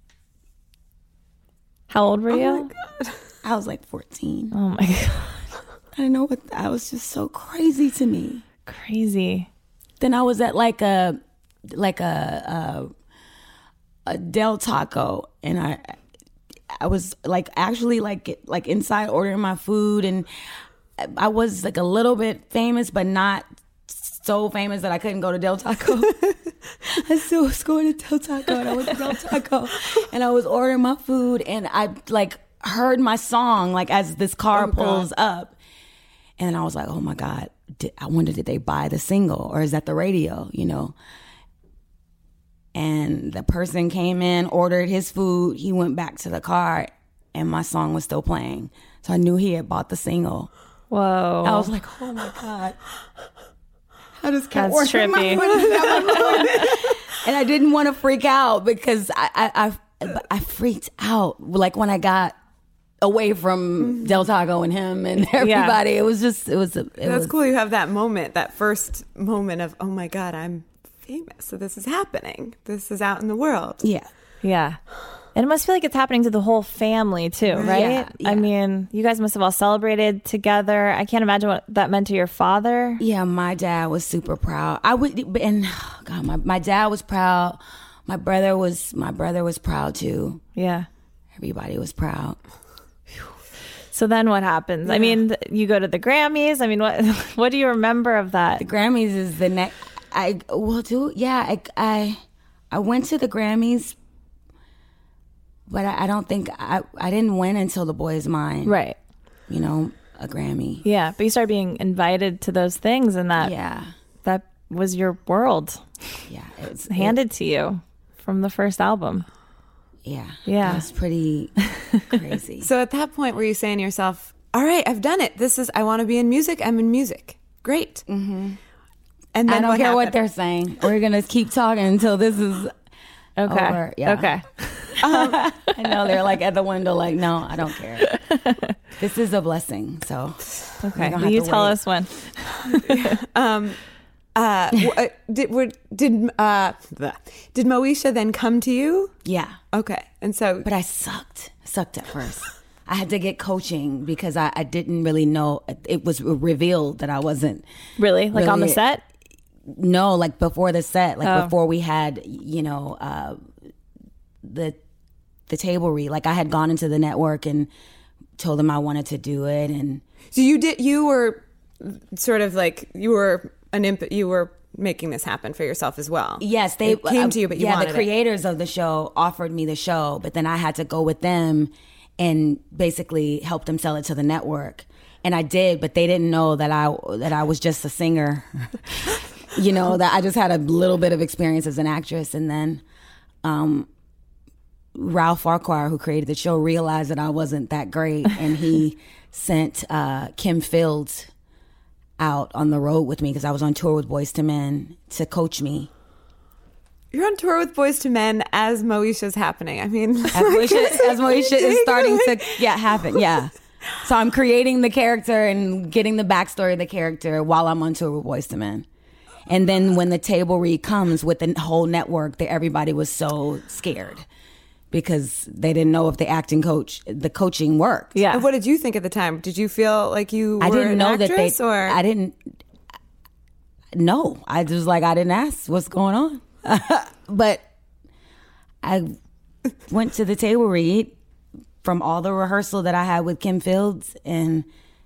How old were you? Oh my God. I was like fourteen. Oh my God. I didn't know what, that was just so crazy to me. Crazy. Then I was at like a, like a, a, a Del Taco, and I, I was like actually like, like inside ordering my food, and I was like a little bit famous, but not so famous that I couldn't go to Del Taco. I still was going to Del Taco, and I went to Del Taco, and I was ordering my food, and I like heard my song like as this car oh, pulls God. up, and I was like, oh my God, did, I wonder did they buy the single, or is that the radio, you know? And the person came in, ordered his food, he went back to the car, and my song was still playing. So I knew he had bought the single. Whoa. I was like, oh my God. I just kept That's working trippy. my and I didn't want to freak out because I, I, I, I freaked out. Like when I got away from Del Taco and him and everybody, yeah. it was just, it was. It That's was, cool. You have that moment, that first moment of, oh my God, I'm famous. So this is happening. This is out in the world. Yeah. Yeah. And it must feel like it's happening to the whole family too, right? Yeah, yeah. I mean, you guys must have all celebrated together. I can't imagine what that meant to your father. Yeah, my dad was super proud. I would, and oh God, my my dad was proud. My brother was my brother was proud too. Yeah, everybody was proud. So then what happens? Yeah. I mean, you go to the Grammys. I mean, what what do you remember of that? The Grammys is the next. I will do. Yeah, I, I I went to the Grammys. But I, I don't think I, I didn't win until The Boy Is Mine. Right. You know, a Grammy. Yeah, but you started being invited to those things, and that yeah. that was your world. Yeah. It's handed it, to you from the first album. Yeah. Yeah. It was pretty crazy. So at that point, were you saying to yourself, all right, I've done it. This is, I want to be in music. I'm in music. Great. Mm-hmm. And then I don't what care happened? what they're saying. We're going to keep talking until this is okay. over. Yeah. Okay. Um, I know they're like at the window, like, no, I don't care. This is a blessing. So, okay, well, you tell wait. us when. um, uh, w- did were, did uh, did Moesha then come to you? Yeah. Okay, and so, but I sucked. I sucked at first. I had to get coaching because I, I didn't really know. It was revealed that I wasn't really like really, on the set. No, like before the set, like oh. before we had, you know, uh, the. the table read. Like I had gone into the network and told them I wanted to do it. And so you did, you were sort of like, you were an imp, you were making this happen for yourself as well. Yes. They it came uh, to you, but you yeah, wanted the creators it. of the show offered me the show, but then I had to go with them and basically help them sell it to the network. And I did, but they didn't know that I, that I was just a singer, you know, that I just had a little bit of experience as an actress. And then, um, Ralph Farquhar, who created the show, realized that I wasn't that great, and he sent uh, Kim Fields out on the road with me because I was on tour with Boyz two Men to coach me. You're on tour with Boyz two Men as Moesha's happening. I mean, as Moesha, as Moesha is starting to yeah happen. Yeah, so I'm creating the character and getting the backstory of the character while I'm on tour with Boyz two Men. And then when the table read comes with the whole network, that everybody was so scared because they didn't know if the acting coach, the coaching worked. Yeah. And what did you think at the time? Did you feel like you were I didn't an know actress, that they, or I didn't, no, I was like, I didn't ask what's going on. But I went to the table read from all the rehearsal that I had with Kim Fields, and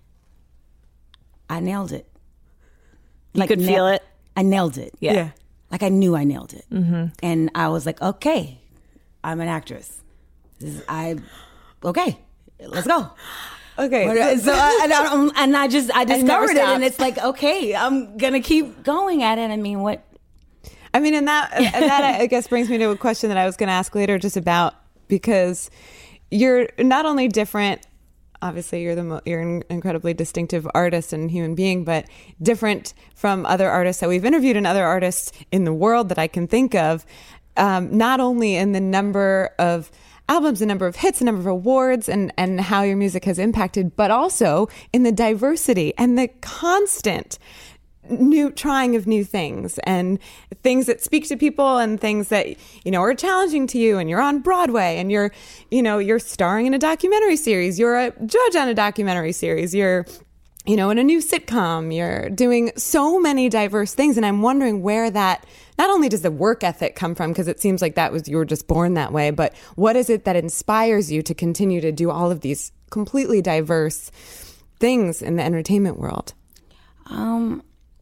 I nailed it. You could feel it? I nailed it. Yeah. Yeah. Like I knew I nailed it. Mm-hmm. And I was like, okay, I'm an actress. This is, I, okay, let's go. Okay. So I, and, I, and I just, I discovered it, stopped. and it's like, okay, I'm going to keep going at it. I mean, what? I mean, and that, and that I guess brings me to a question that I was going to ask later just about, because you're not only different, obviously you're the mo- you're an incredibly distinctive artist and human being, but different from other artists that we've interviewed and other artists in the world that I can think of, um, not only in the number of albums, the number of hits, the number of awards, and, and how your music has impacted, but also in the diversity and the constant new trying of new things and things that speak to people and things that, you know, are challenging to you. And you're on Broadway and you're, you know, you're starring in a documentary series. You're a judge on a documentary series. You're, you know, in a new sitcom. You're doing so many diverse things. And I'm wondering where that, not only does the work ethic come from, because it seems like that was, you were just born that way, but what is it that inspires you to continue to do all of these completely diverse things in the entertainment world? Um,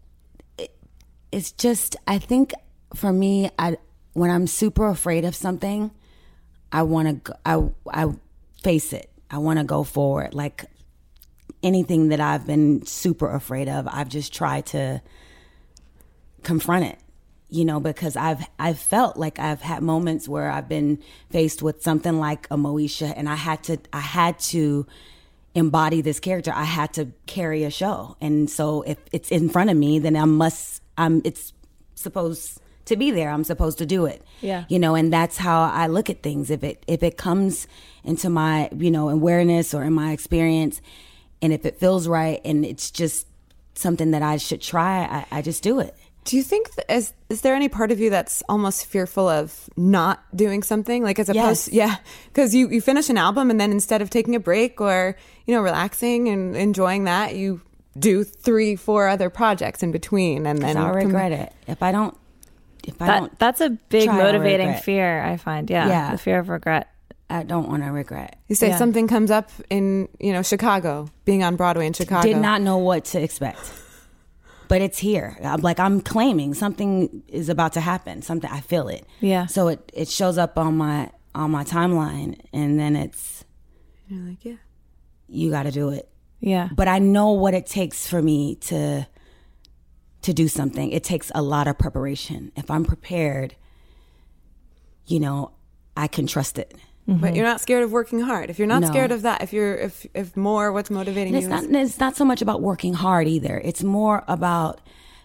It's just, I think for me, I when I'm super afraid of something, I want to, I, I face it. I want to go forward. Like anything that I've been super afraid of, I've just tried to confront it, you know, because I've, I've felt like I've had moments where I've been faced with something like a Moesha, and I had to, I had to embody this character. I had to carry a show. And so if it's in front of me, then I must, I'm, it's supposed to be there. I'm supposed to do it. Yeah. You know, and that's how I look at things. If it, if it comes into my, you know, awareness or in my experience, and if it feels right and it's just something that I should try, I, I just do it. Do you think, that is, is there any part of you that's almost fearful of not doing something? Like as opposed, Yes. yeah, because you, you finish an album and then instead of taking a break or, you know, relaxing and enjoying that, you do three, four other projects in between, and then I'll regret it if I don't. If I That, don't, that's a big try, I'll motivating regret. fear, I find. Yeah, Yeah. the fear of regret. I don't want to regret. You say Yeah. something comes up in, you know, Chicago, being on Broadway in Chicago. Did not know what to expect, but it's here. I'm like, I'm claiming something is about to happen. Something, I feel it. Yeah. So it, it shows up on my on my timeline, and then it's, You're like, yeah. you got to do it. Yeah. But I know what it takes for me to to do something. It takes a lot of preparation. If I'm prepared, you know, I can trust it. But you're not scared of working hard. If you're not No. scared of that, if you're if if more what's motivating And you it's is not it's not so much about working hard either. It's more about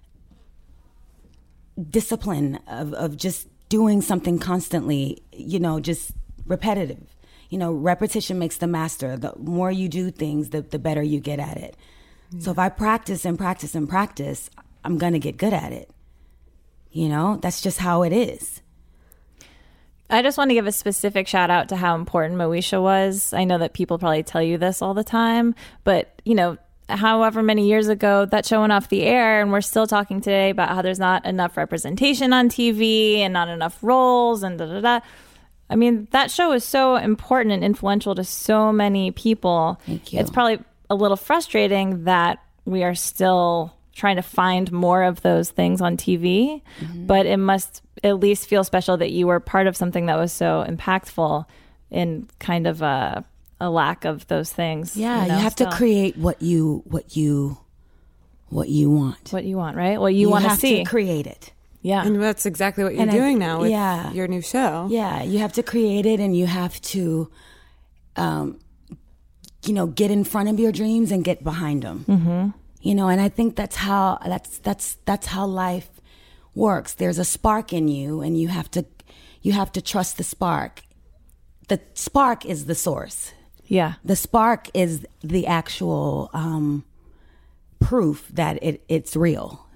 discipline of, of just doing something constantly, you know, just repetitive. You know, repetition makes the master. The more you do things, the, the better you get at it. Yeah. So if I practice and practice and practice, I'm going to get good at it. You know, that's just how it is. I just want to give a specific shout out to how important Moesha was. I know that people probably tell you this all the time, but, you know, however many years ago that show went off the air, and we're still talking today about how there's not enough representation on T V and not enough roles and da da da. I mean, that show is so important and influential to so many people. Thank you. It's probably a little frustrating that we are still trying to find more of those things on T V, mm-hmm. but it must at least feel special that you were part of something that was so impactful in kind of a, a lack of those things. Yeah, you know, you have still. to create what you what you what you want. What you want, right? What you, want to have see. to create it. Yeah. and that's exactly what you're And I- doing now with yeah. your new show. Yeah, you have to create it, and you have to, um, you know, get in front of your dreams and get behind them. Mm-hmm. You know, and I think that's how that's that's that's how life works. There's a spark in you, and you have to you have to trust the spark. The spark is the source. Yeah. The spark is the actual um, proof that it, it's real.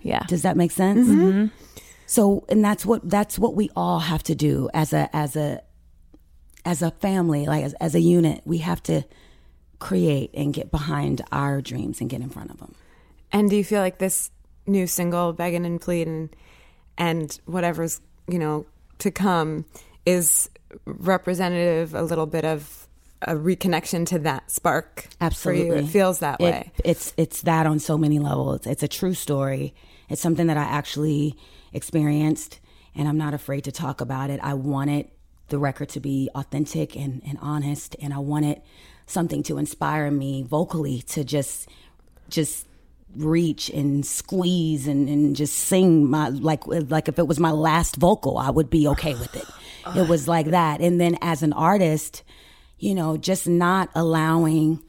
Yeah. Does that make sense? Mm-hmm. So, and that's what that's what we all have to do as a as a as a family, like as, as a unit. We have to create and get behind our dreams and get in front of them. And do you feel like this new single, Beggin' and Pleadin', and whatever's, you know, to come is representative a little bit of a reconnection to that spark? Absolutely. For you? It feels that it, way. It's it's that on so many levels. It's a true story. It's something that I actually experienced, and I'm not afraid to talk about it. I wanted the record to be authentic and, and honest, and I wanted something to inspire me vocally to just just reach and squeeze and, and just sing my like like if it was my last vocal, I would be okay with it. It was like that. And then as an artist, you know, just not allowing,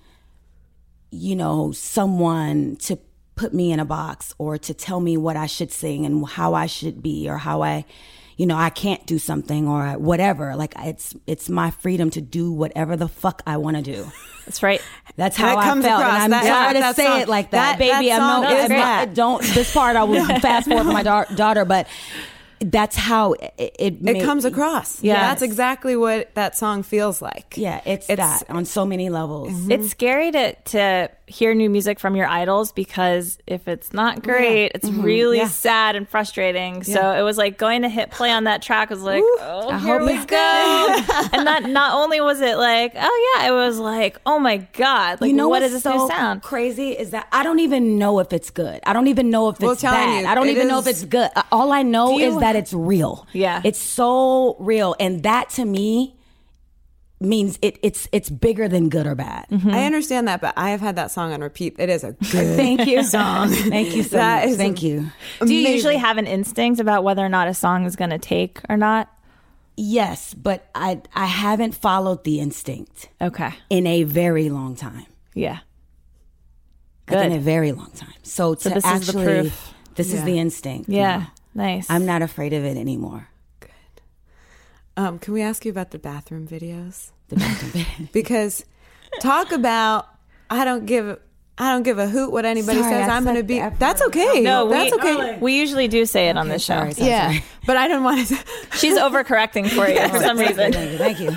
you know, someone to put me in a box or to tell me what I should sing and how I should be or how I, you know, I can't do something or whatever. Like it's it's my freedom to do whatever the fuck I want to do. That's right. That's how that I comes felt. across. And I'm that, sorry that to say song, it like that, that baby. That I know song is I'm that. not, don't this part I will fast forward for my da- daughter, but that's how it it, it made, comes across. Yeah, that's exactly what that song feels like. Yeah, it's, it's that on so many levels. Mm-hmm. It's scary to to hear new music from your idols because if it's not great, it's Mm-hmm. really Yeah. sad and frustrating. So it was like going to hit play on that track was like, Woo. oh, I here hope we it's go. And not not only was it like, oh yeah, it was like, oh my God, like You know what what's is this so new sound? crazy is that I don't even know if it's good. I don't even know if Well, it's telling bad. you, I don't it even know is- if it's good. Uh, All I know Do you- is that it's real. Yeah. It's so real. And that to me means it, it's it's bigger than good or bad. I understand that, but I have had that song on repeat. It is a good Thank you. song. Thank you so That much. is Thank you. Do you amazing. usually have an instinct about whether or not a song is going to take or not? Yes, but I I haven't followed the instinct Okay. in a very long time. Yeah. Like in Good. a very long time. So to this is the actually, proof. this is Yeah. the instinct. Yeah. No. Nice. I'm not afraid of it anymore. Um, can we ask you about the bathroom videos? The bathroom. Because talk about I don't give I don't give a hoot what anybody Sorry, says. I I'm going to said be. the F That's word. okay. No, we, that's okay. we usually do say it on Okay, this show. sorry, sorry, Yeah, sorry. but I didn't want to. She's overcorrecting for you for some reason. Thank you. Thank you.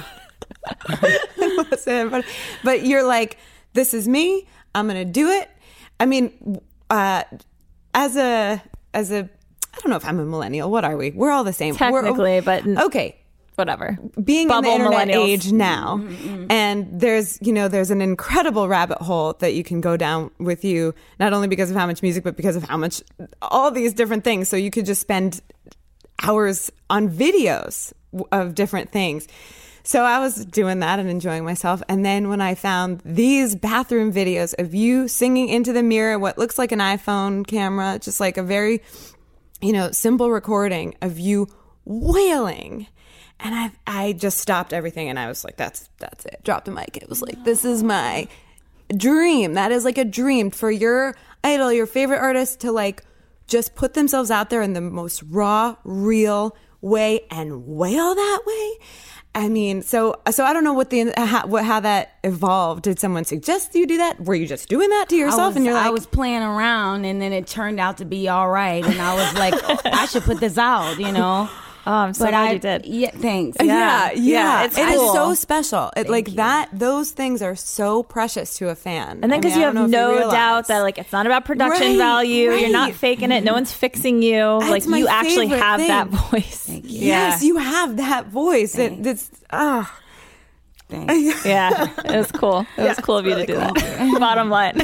but, but you're like, this is me. I'm going to do it. I mean, uh, as a as a, I don't know if I'm a millennial. What are we? We're all the same. Technically, We're, but okay. whatever. Being Bubble in the internet millennials. age now, and there's you know there's an incredible rabbit hole that you can go down with you, not only because of how much music, but because of how much all these different things. So you could just spend hours on videos of different things. So I was doing that and enjoying myself. And then when I found these bathroom videos of you singing into the mirror, what looks like an iPhone camera, just like a very, you know, simple recording of you wailing. And I I just stopped everything and I was like, that's that's it. Dropped the mic. It was like, this is my dream. That is like a dream for your idol, your favorite artist to like just put themselves out there in the most raw, real way and wail that way. I mean, so so I don't know what the how, what, how that evolved. Did someone suggest you do that? Were you just doing that to yourself? I was, and you're like, I was playing around, and then it turned out to be all right. And I was like, oh, I should put this out, you know. Oh, I'm so but glad I you did. Yeah, thanks. yeah, yeah, Yeah, it's it is cool. so special. It, like that, those things are so precious to a fan. And then I because mean, you I have don't know if no realize. doubt that like it's not about production Right, value. You're not right. faking it. No one's fixing you. It's like my you actually favorite have thing. that voice. Thank you. Yes, you have that voice. It, it's ah. Thanks. Yeah, it was cool. It was cool of you to do that. Bottom line.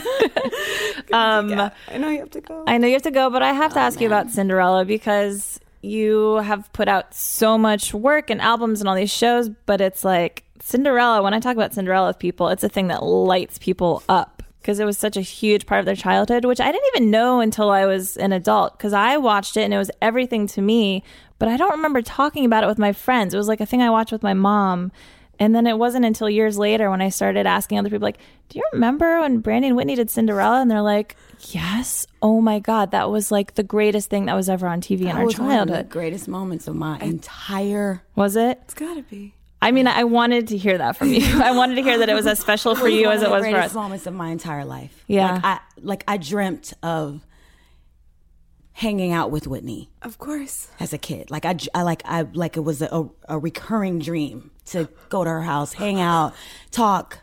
um, I know you have to go. I know you have to go, but I have to ask you about Cinderella because you have put out so much work and albums and all these shows, but it's like Cinderella, when I talk about Cinderella with people, it's a thing that lights people up because it was such a huge part of their childhood, which I didn't even know until I was an adult because I watched it and it was everything to me, but I don't remember talking about it with my friends. It was like a thing I watched with my mom. And then it wasn't until years later when I started asking other people, like, do you remember when Brandy and Whitney did Cinderella? And they're like, yes. Oh, my God. That was like the greatest thing that was ever on T V in That our was one of the childhood. greatest moments of my entire. Was it? It's gotta be. I mean, I wanted to hear that from you. I wanted to hear that it was as special for you one as of it the was for greatest us. moments of my entire life. Yeah. Like I, like I dreamt of hanging out with Whitney. Of course. As a kid. Like I, I like I like it was a, a recurring dream to go to her house, hang out, talk.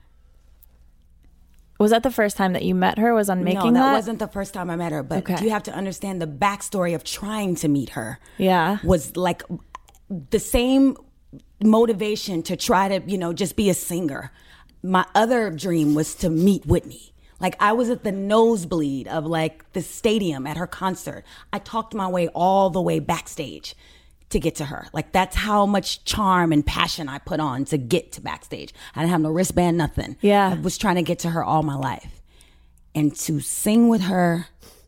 Was that the first time that you met her? Was on Making No, that, that wasn't the first time I met her. But Okay. you have to understand the backstory of trying to meet her. Yeah. Was like the same motivation to try to, you know, just be a singer. My other dream was to meet Whitney. Like I was at the nosebleed of like the stadium at her concert. I talked my way all the way backstage to get to her. Like that's how much charm and passion I put on to get to backstage. I didn't have no wristband, nothing. Yeah. I was trying to get to her all my life. And to sing with her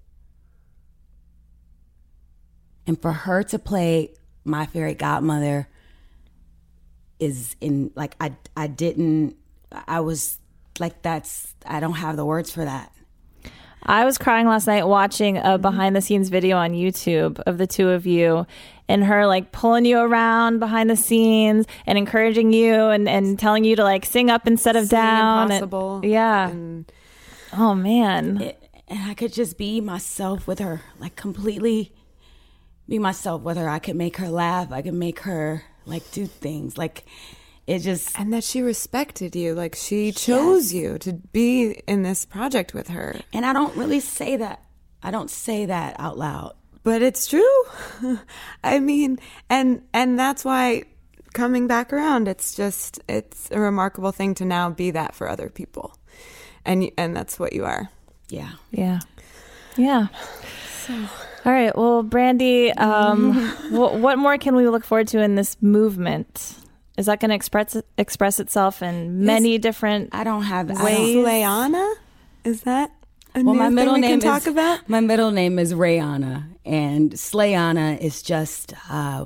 and for her to play my fairy godmother is in like I I didn't I was like that's I don't have the words for that. I was crying last night watching a behind the scenes video on YouTube of the two of you and her like pulling you around behind the scenes and encouraging you and, and telling you to like sing up instead of Sing down. Impossible. And, yeah. And oh man. It, and I could just be myself with her, like completely be myself with her. I could make her laugh. I could make her like do things like it just. and that she respected you. Like she chose you to be in this project with her. And I don't really say that. I don't say that out loud. But it's true. I mean, and and that's why coming back around, it's just it's a remarkable thing to now be that for other people. And y- and that's what you are. Yeah. Yeah. Yeah. So. All right. Well, Brandy, um, what, what more can we look forward to in this movement? Is that going to express express itself in many Yes. different I don't have I ways? don't- Slayana? Is that a Well, new my thing middle we name can talk is about? my middle name is Rayana, and Slayana is just uh,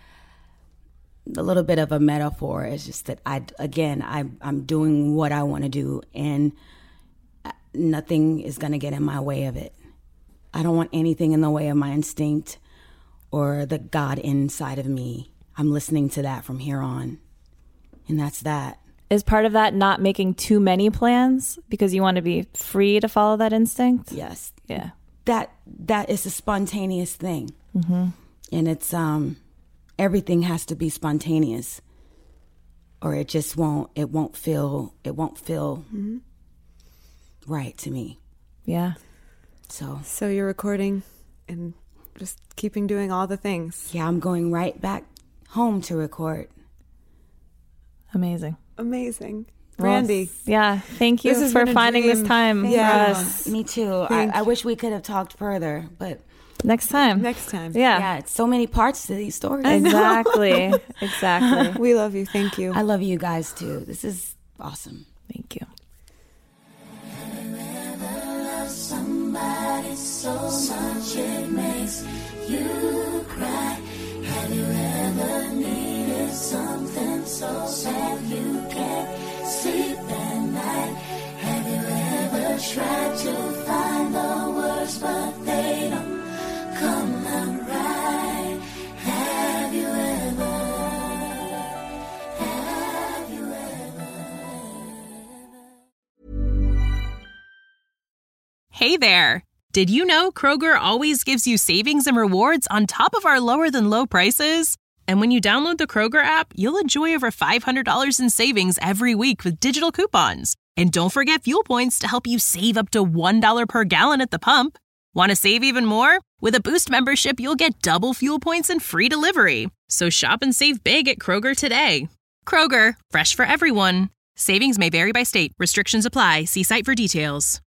a little bit of a metaphor. It's just that I again I I'm doing what I want to do, and nothing is going to get in my way of it. I don't want anything in the way of my instinct or the God inside of me. I'm listening to that from here on, and that's that. Is part of that not making too many plans because you want to be free to follow that instinct? Yes. Yeah. That that is a spontaneous thing, mm-hmm. and it's um, everything has to be spontaneous, or it just won't. It won't feel. It won't feel mm-hmm. right to me. Yeah. So So you're recording and just keeping doing all the things. yeah, I'm going right back home to record. Amazing. Amazing. Brandy. Well, yeah. Thank you This has for been a finding this dream. time Thank for you. us. Me too. I, Thank I you. wish we could have talked further, but Next time. Next time. Yeah. yeah, it's so many parts to these stories. Exactly. Exactly. We love you. Thank you. I love you guys too. This is awesome. Thank you. Somebody so much it makes you cry. Have you ever needed something so bad you can't sleep at night? Have you ever tried to find the words but they don't come out right? Have you ever? Have you ever? Hey there! Did you know Kroger always gives you savings and rewards on top of our lower-than-low prices? And when you download the Kroger app, you'll enjoy over five hundred dollars in savings every week with digital coupons. And don't forget Fuel Points to help you save up to one dollar per gallon at the pump. Want to save even more? With a Boost membership, you'll get double Fuel Points and free delivery. So shop and save big at Kroger today. Kroger, fresh for everyone. Savings may vary by state. Restrictions apply. See site for details.